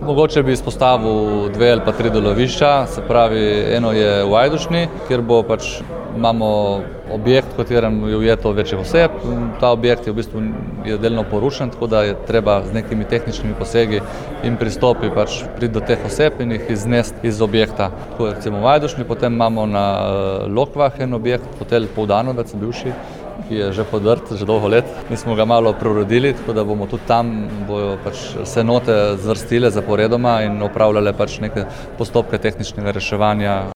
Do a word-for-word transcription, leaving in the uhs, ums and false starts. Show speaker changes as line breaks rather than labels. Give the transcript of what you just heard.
Mogoče bi izpostavil dve ali pa tri delovišča, se pravi, eno je v Ajdovščini, kjer bo pač imamo objekt, v katerem je ujeto večjih oseb. Ta objekt je v bistvu je delno porušen, tako da je treba z nekimi tehničnimi posegi in pristopi pač priti do teh oseb in jih iznesti iz objekta. Tako je recimo v Ajdovščini, potem imamo na Lokvah en objekt, hotel Poldanovec, bivši, ki je že podrt, že dolgo let. Mi smo ga malo preuredili, tako da bomo tudi tam bojo pač se enote zvrstile zaporedoma in opravljale pač neke postopke tehničnega reševanja